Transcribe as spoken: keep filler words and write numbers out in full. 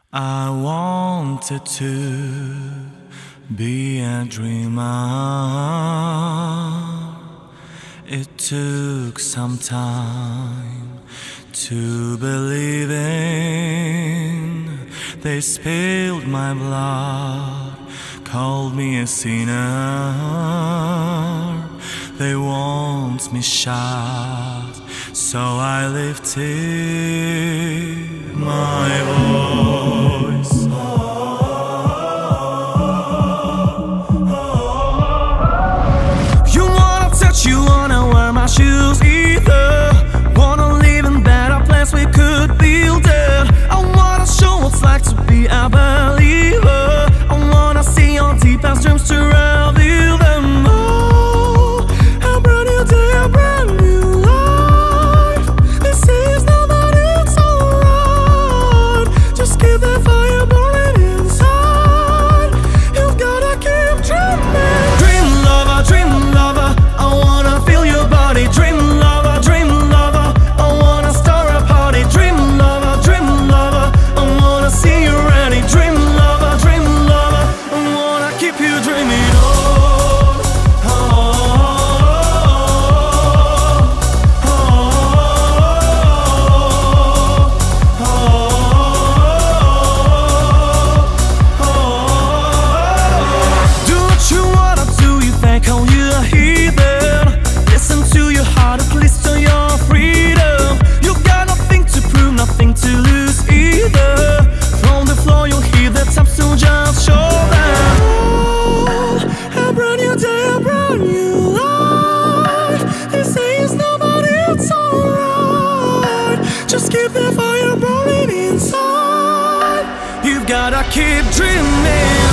I wanted to be a dreamer. It took some time to believe in. They spilled my blood, called me a sinner. They want me shut, so I lifted my voice. You wanna touch, you wanna wear my shoes either. Wanna live in better place we could build it. I wanna show what's like to be a believer. I wanna see your deepest dreams to reveal them all. A brand new day, a brand new life. This is not that it's alright. Just keep the fire burning inside. You've gotta keep dreaming. Dream lover, dream lover, I wanna feel your body. Dream lover, dream lover, I wanna start a party. Dream lover, dream lover, I wanna see you ready. Dream lover, dream lover, I wanna keep you dreaming on. Oh, oh, oh, oh, oh. Do what you wanna do, you think oh you a heathen. Listen to your heart, at least to your freedom. You got nothing to prove, nothing to lose either. From the floor you'll hear the taps, so just show them all. A brand new day, a brand new life. They say it's not, but it's alright. Just keep the fire burning inside. You've gotta keep dreaming.